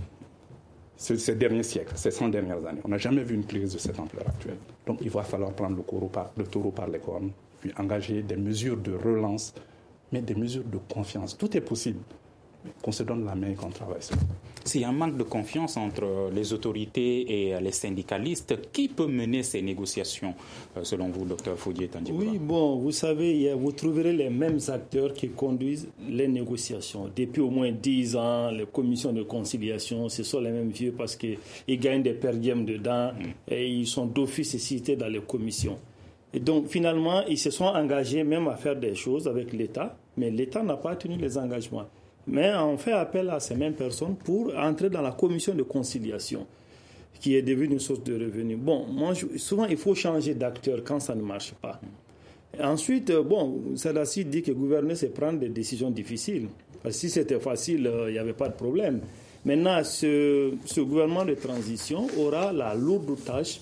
Ces, ces derniers siècles, ces cent dernières années. On n'a jamais vu une crise de cette ampleur actuelle. Donc il va falloir prendre le, taureau par, le taureau par les cornes, puis engager des mesures de relance, mais des mesures de confiance. Tout est possible. Qu'on se donne la main et qu'on travaille sur. S'il y a un manque de confiance entre les autorités et les syndicalistes, qui peut mener ces négociations, selon vous, docteur Fodié-Tandjiboura? Oui, bon, vous savez, vous trouverez les mêmes acteurs qui conduisent les négociations. Depuis au moins dix ans, les commissions de conciliation, ce sont les mêmes vieux parce qu'ils gagnent des perdièmes dedans mm. et ils sont d'office cités dans les commissions. Et donc, finalement, ils se sont engagés même à faire des choses avec l'État, mais l'État n'a pas tenu les engagements. Mais on fait appel à ces mêmes personnes pour entrer dans la commission de conciliation. qui est devenu une source de revenus. Bon, moi, je, souvent, il faut changer d'acteur quand ça ne marche pas. Et ensuite, bon, Sadassi dit que gouverner, c'est prendre des décisions difficiles. Parce que si c'était facile, il n'y avait pas de problème. Maintenant, ce, ce gouvernement de transition aura la lourde tâche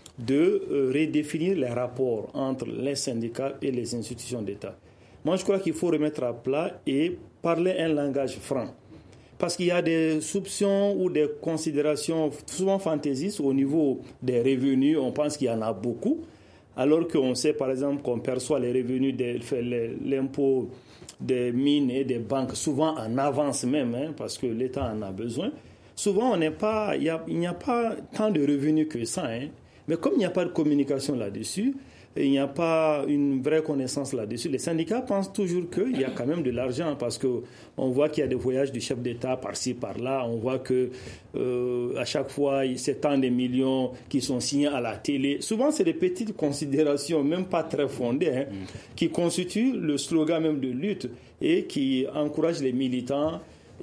de euh, redéfinir les rapports entre les syndicats et les institutions d'État. Moi, je crois qu'il faut remettre à plat et parler un langage franc. Parce qu'il y a des soupçons ou des considérations souvent fantaisistes au niveau des revenus. On pense qu'il y en a beaucoup, alors qu'on sait, par exemple, qu'on perçoit les revenus de l'impôt des mines et des banques, souvent en avance même, hein, parce que l'État en a besoin. Souvent, on n'est pas, il y a, il n'y a pas tant de revenus que ça, hein. Mais comme il n'y a pas de communication là-dessus, il n'y a pas une vraie connaissance là-dessus, les syndicats pensent toujours qu'il y a quand même de l'argent, parce qu'on voit qu'il y a des voyages du chef d'État par-ci, par-là, on voit que euh, à chaque fois, c'est tant de millions qui sont signés à la télé. Souvent, c'est des petites considérations, même pas très fondées, hein, mmh. qui constituent le slogan même de lutte et qui encouragent les militants.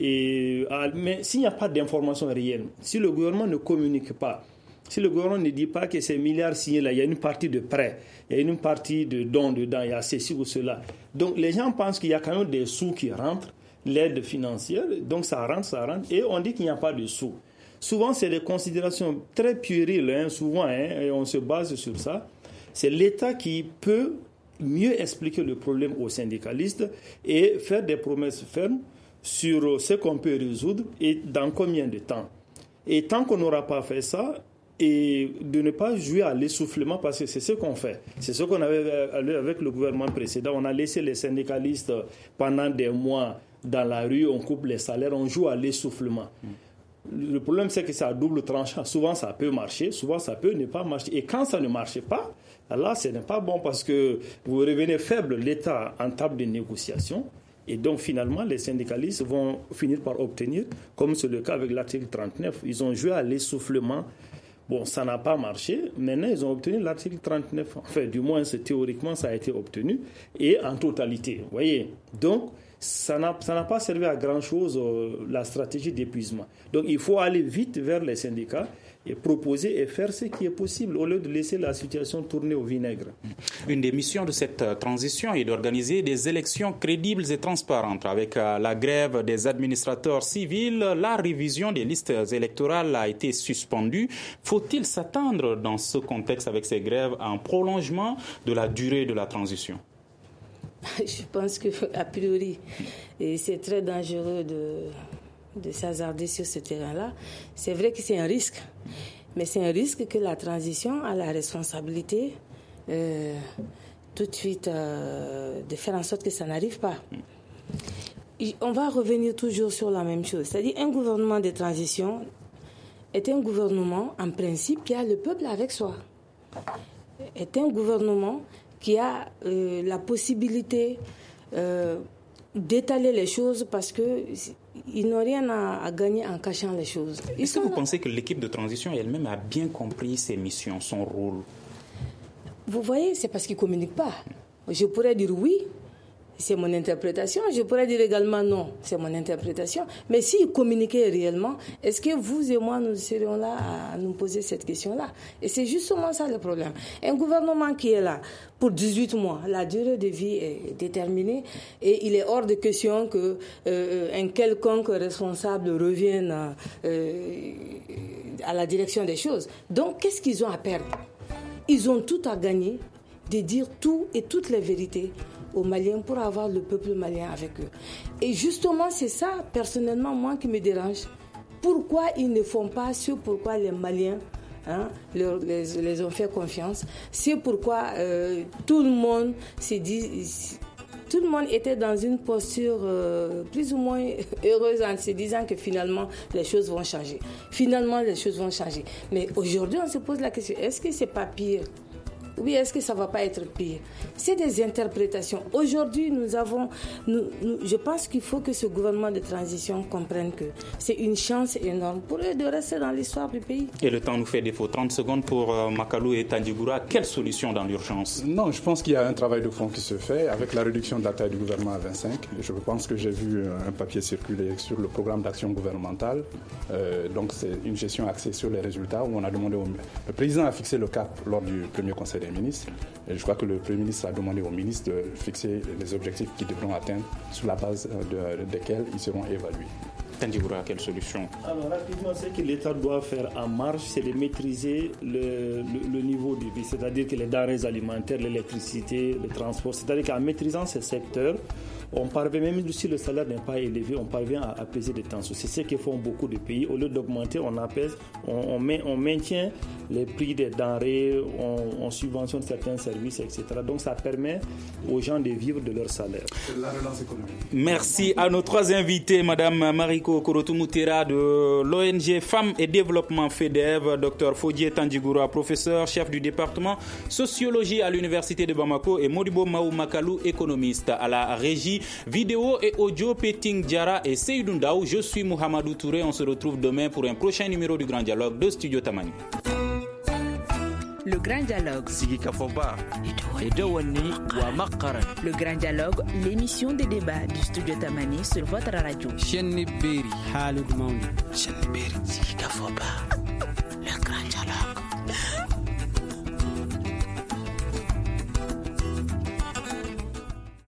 Et, mais s'il n'y a pas d'information réelle, si le gouvernement ne communique pas, si le gouvernement ne dit pas que ces milliards signés là, il y a une partie de prêts, il y a une partie de dons dedans, il y a ceci ou cela. Donc les gens pensent qu'il y a quand même des sous qui rentrent, l'aide financière, donc ça rentre, ça rentre, et on dit qu'il n'y a pas de sous. Souvent, c'est des considérations très puériles, hein, souvent, hein, et on se base sur ça. C'est l'État qui peut mieux expliquer le problème aux syndicalistes et faire des promesses fermes sur ce qu'on peut résoudre et dans combien de temps. Et tant qu'on n'aura pas fait ça, et de ne pas jouer à l'essoufflement, parce que c'est ce qu'on fait. C'est ce qu'on avait avec le gouvernement précédent. On a laissé les syndicalistes pendant des mois dans la rue, on coupe les salaires, on joue à l'essoufflement. Mm. Le problème, c'est que c'est à double tranchant. Souvent, ça peut marcher, souvent, ça peut ne pas marcher. Et quand ça ne marche pas, là, ce n'est pas bon, parce que vous revenez faible, l'État en table de négociation. Et donc, finalement, les syndicalistes vont finir par obtenir, comme c'est le cas avec l'article trente-neuf, ils ont joué à l'essoufflement. Bon, ça n'a pas marché. Maintenant, ils ont obtenu l'article trente-neuf. Enfin, du moins, théoriquement, ça a été obtenu. Et en totalité, vous voyez. Donc, ça n'a, ça n'a pas servi à grand-chose, euh, la stratégie d'épuisement. Donc, il faut aller vite vers les syndicats et proposer et faire ce qui est possible au lieu de laisser la situation tourner au vinaigre. Une des missions de cette transition est d'organiser des élections crédibles et transparentes. Avec la grève des administrateurs civils, la révision des listes électorales a été suspendue. Faut-il s'attendre dans ce contexte avec ces grèves à un prolongement de la durée de la transition? Je pense qu'a priori, et c'est très dangereux de... de s'hasarder sur ce terrain-là. C'est vrai que c'est un risque, mais c'est un risque que la transition a la responsabilité euh, tout de suite euh, de faire en sorte que ça n'arrive pas. Et on va revenir toujours sur la même chose, c'est-à-dire un gouvernement de transition est un gouvernement en principe qui a le peuple avec soi, est un gouvernement qui a euh, la possibilité euh, d'étaler les choses parce que ils n'ont rien à, à gagner en cachant les choses. Ils Est-ce que vous là. pensez que l'équipe de transition elle-même a bien compris ses missions, son rôle? Vous voyez, c'est parce qu'ils ne communiquent pas. Je pourrais dire oui, c'est mon interprétation. Je pourrais dire également non, c'est mon interprétation. Mais s'ils communiquaient réellement, est-ce que vous et moi, nous serions là à nous poser cette question-là? Et c'est justement ça le problème. Un gouvernement qui est là pour dix-huit mois, la durée de vie est déterminée et il est hors de question qu'un euh, quelconque responsable revienne euh, à la direction des choses. Donc, qu'est-ce qu'ils ont à perdre? Ils ont tout à gagner de dire tout et toutes les vérités aux Maliens pour avoir le peuple malien avec eux. Et justement, c'est ça, personnellement, moi, qui me dérange. Pourquoi ils ne font pas ce pourquoi les Maliens hein, leur, les, les ont fait confiance? C'est pourquoi euh, tout le monde s'est dit... Tout le monde était dans une posture euh, plus ou moins heureuse en se disant que finalement, les choses vont changer. Finalement, les choses vont changer. Mais aujourd'hui, on se pose la question, est-ce que c'est pas pire ou bien est-ce que ça ne va pas être pire? C'est des interprétations. Aujourd'hui, nous avons, nous, nous, je pense qu'il faut que ce gouvernement de transition comprenne que c'est une chance énorme pour eux de rester dans l'histoire du pays. Et le temps nous fait défaut. trente secondes pour euh, Makalu et Tandjigura. Quelle solution dans l'urgence? Non, je pense qu'il y a un travail de fond qui se fait avec la réduction de la taille du gouvernement à vingt-cinq. Je pense que j'ai vu un papier circuler sur le programme d'action gouvernementale. Euh, donc c'est une gestion axée sur les résultats où on a demandé au... Le président a fixé le cap lors du premier conseil des ministres. Et je crois que le Premier ministre a demandé aux ministres de fixer les objectifs qu'ils devront atteindre sur la base de, desquels ils seront évalués. Tandjigura, quelle solution? Alors rapidement, ce que l'État doit faire en marche, c'est de maîtriser le, le, le niveau de vie, c'est-à-dire que les denrées alimentaires, l'électricité, le transport, c'est-à-dire qu'en maîtrisant ces secteurs, on parvient, même si le salaire n'est pas élevé, on parvient à apaiser des tensions. C'est ce que font beaucoup de pays. Au lieu d'augmenter, on apaise, on, on, met, on maintient les prix des denrées, on, on subventionne certains services, et cetera. Donc ça permet aux gens de vivre de leur salaire. C'est la relance économique. Merci à nos trois invités, Madame Mariko Korotumutera de l'O N G Femmes et Développement FEDEV, Dr Fodje Tandjigura, professeur, chef du département sociologie à l'Université de Bamako, et Modibo Maou Makalu, économiste. À la régie vidéo et audio, Peting Diara et Seydou Ndaou. Je suis Mohamedou Touré. On se retrouve demain pour un prochain numéro du Grand Dialogue de Studio Tamani. Le Grand Dialogue. Le Grand Dialogue, l'émission des débats du Studio Tamani sur votre radio. Le Grand Dialogue.